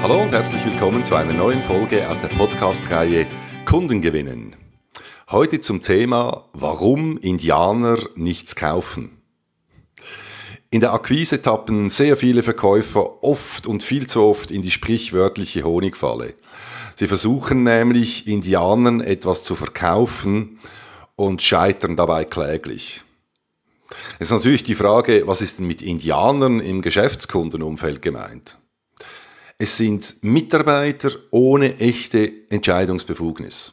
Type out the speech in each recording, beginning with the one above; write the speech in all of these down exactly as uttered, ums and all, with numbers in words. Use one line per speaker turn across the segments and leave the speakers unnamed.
Hallo und herzlich willkommen zu einer neuen Folge aus der Podcast-Reihe Kunden gewinnen. Heute zum Thema, warum Indianer nichts kaufen. In der Akquise tappen sehr viele Verkäufer oft und viel zu oft in die sprichwörtliche Honigfalle. Sie versuchen nämlich, Indianern etwas zu verkaufen und scheitern dabei kläglich. Jetzt ist natürlich die Frage, was ist denn mit Indianern im Geschäftskundenumfeld gemeint? Es sind Mitarbeiter ohne echte Entscheidungsbefugnis.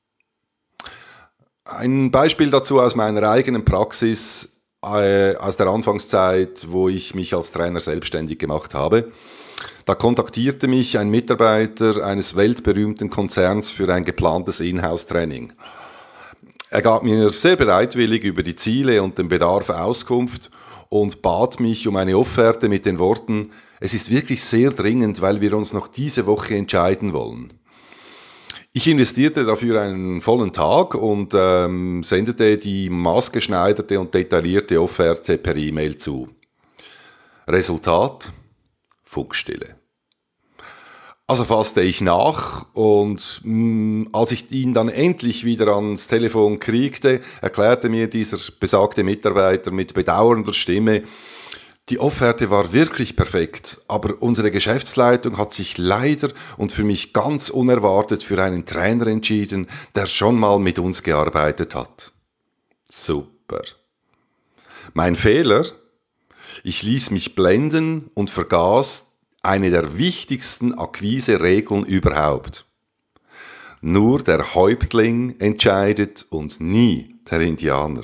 Ein Beispiel dazu aus meiner eigenen Praxis, äh, aus der Anfangszeit, wo ich mich als Trainer selbstständig gemacht habe. Da kontaktierte mich ein Mitarbeiter eines weltberühmten Konzerns für ein geplantes Inhouse-Training. Er gab mir sehr bereitwillig über die Ziele und den Bedarf Auskunft und bat mich um eine Offerte mit den Worten: Es ist wirklich sehr dringend, weil wir uns noch diese Woche entscheiden wollen. Ich investierte dafür einen vollen Tag und ähm, sendete die maßgeschneiderte und detaillierte Offerte per E-Mail zu. Resultat: Funkstille. Also fasste ich nach und mh, als ich ihn dann endlich wieder ans Telefon kriegte, erklärte mir dieser besagte Mitarbeiter mit bedauernder Stimme: Die Offerte war wirklich perfekt, aber unsere Geschäftsleitung hat sich leider und für mich ganz unerwartet für einen Trainer entschieden, der schon mal mit uns gearbeitet hat. Super. Mein Fehler? Ich ließ mich blenden und vergaß eine der wichtigsten Akquise-Regeln überhaupt. Nur der Häuptling entscheidet und nie der Indianer.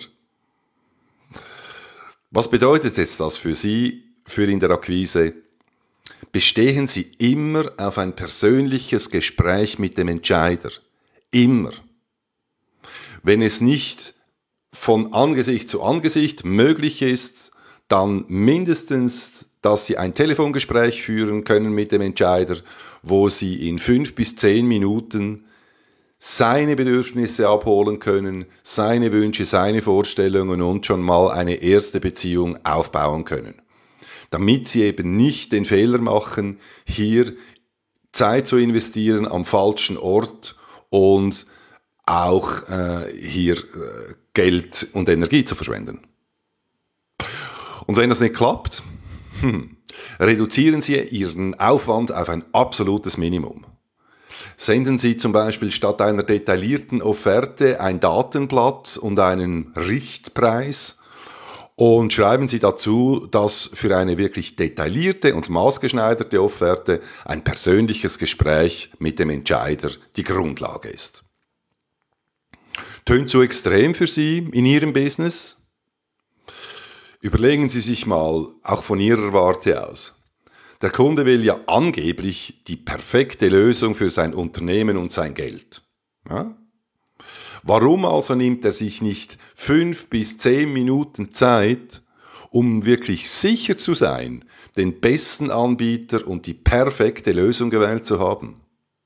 Was bedeutet jetzt das für Sie, für in der Akquise? Bestehen Sie immer auf ein persönliches Gespräch mit dem Entscheider. Immer. Wenn es nicht von Angesicht zu Angesicht möglich ist, dann mindestens, dass Sie ein Telefongespräch führen können mit dem Entscheider, wo Sie in fünf bis zehn Minuten seine Bedürfnisse abholen können, seine Wünsche, seine Vorstellungen und schon mal eine erste Beziehung aufbauen können. Damit Sie eben nicht den Fehler machen, hier Zeit zu investieren am falschen Ort und auch äh, hier äh, Geld und Energie zu verschwenden. Und wenn das nicht klappt, hm, reduzieren Sie Ihren Aufwand auf ein absolutes Minimum. Senden Sie zum Beispiel statt einer detaillierten Offerte ein Datenblatt und einen Richtpreis und schreiben Sie dazu, dass für eine wirklich detaillierte und maßgeschneiderte Offerte ein persönliches Gespräch mit dem Entscheider die Grundlage ist. Tönt zu extrem für Sie in Ihrem Business? Überlegen Sie sich mal, auch von Ihrer Warte aus. Der Kunde will ja angeblich die perfekte Lösung für sein Unternehmen und sein Geld. Ja? Warum also nimmt er sich nicht fünf bis zehn Minuten Zeit, um wirklich sicher zu sein, den besten Anbieter und die perfekte Lösung gewählt zu haben?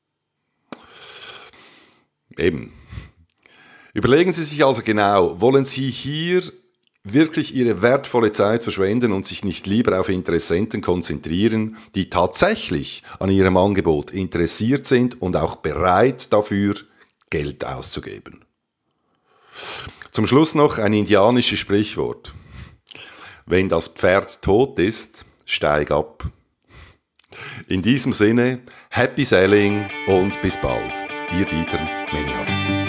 Eben. Überlegen Sie sich also genau, wollen Sie hier wirklich Ihre wertvolle Zeit verschwenden und sich nicht lieber auf Interessenten konzentrieren, die tatsächlich an Ihrem Angebot interessiert sind und auch bereit dafür, Geld auszugeben. Zum Schluss noch ein indianisches Sprichwort. Wenn das Pferd tot ist, steig ab. In diesem Sinne, happy selling und bis bald. Ihr Dieter Menihan.